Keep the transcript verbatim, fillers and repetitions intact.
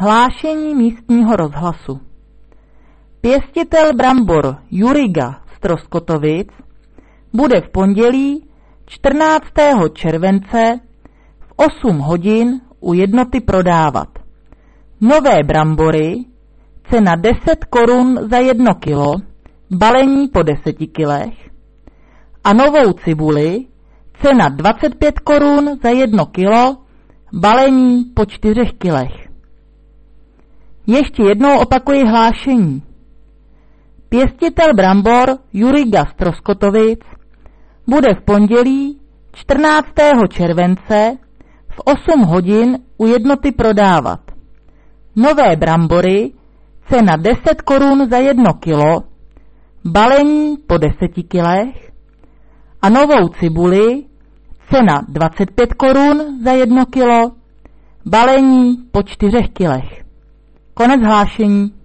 Hlášení místního rozhlasu. Pěstitel brambor Juriga z Troskotovic bude v pondělí čtrnáctého července v osm hodin u jednoty prodávat. Nové brambory, cena deset korun za jedno kilo, balení po deseti kilech, a novou cibuli, cena dvacet pět korun za jedno kilo, balení po čtyřech kilech. Ještě jednou opakuji hlášení. Pěstitel brambor Juriga z Troskotovic bude v pondělí čtrnáctého července v osm hodin u jednoty prodávat. Nové brambory, cena deset korun za jedno kilo, balení po deseti kilech, a novou cibuli, cena dvacet pět korun za jedno kilo, balení po čtyřech kilech. Konec hlášení.